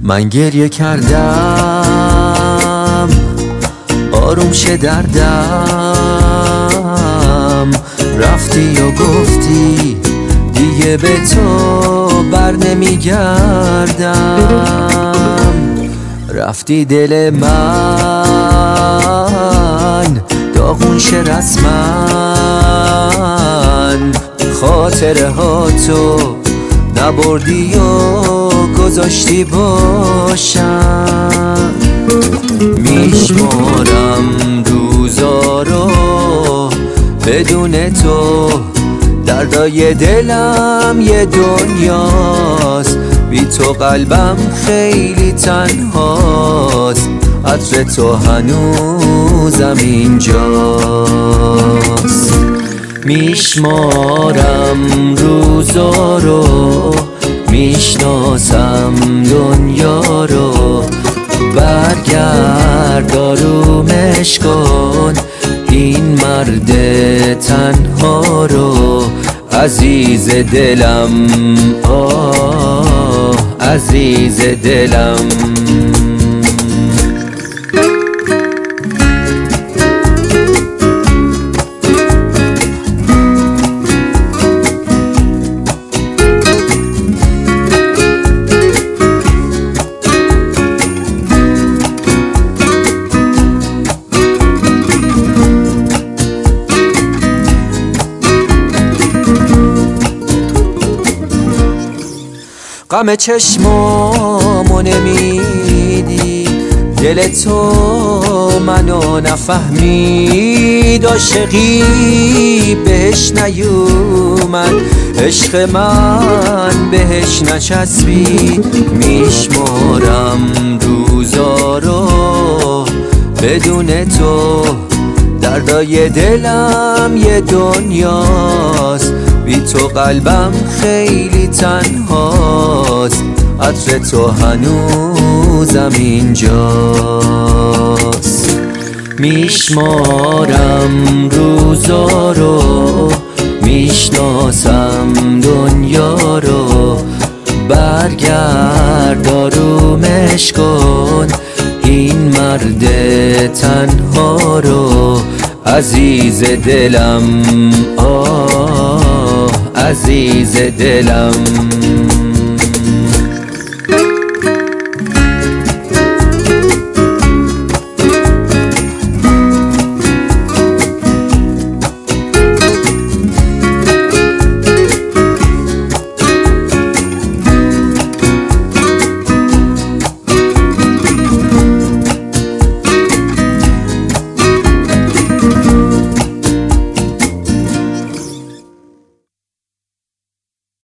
من گریه کردم آروم شه دردم، رفتی و گفتی دیگه به تو بر نمیگردم. رفتی دل من داغون شه رسما، خاطره ها تو نبردی و گذاشتی باشم. میشمارم روزارو بدون تو، دردای دلم یه دنیاست، بی تو قلبم خیلی تنهاست، عطر تو هنوزم اینجاست. میشمارم روزارو، میشناسم دنیا رو، برگرد آرومش کن این مرد تنها رو. عزیز دلم آه عزیز دلم. غم چشمامو نمیدی، دل تو منو نفهمید، عاشقی بهش نیومد، عشق من بهش نچسبید. میشمارم روزارو بدون تو، دردای دلم یه دنیاست، بی تو قلبم خیلی تنهاست، عطر تو هنوزم اینجاست. میشمارم روزارو، میشناسم دنیا رو، برگرد آرومش کن این مرد تنها رو. عزیز دلم آه عزیز دلم.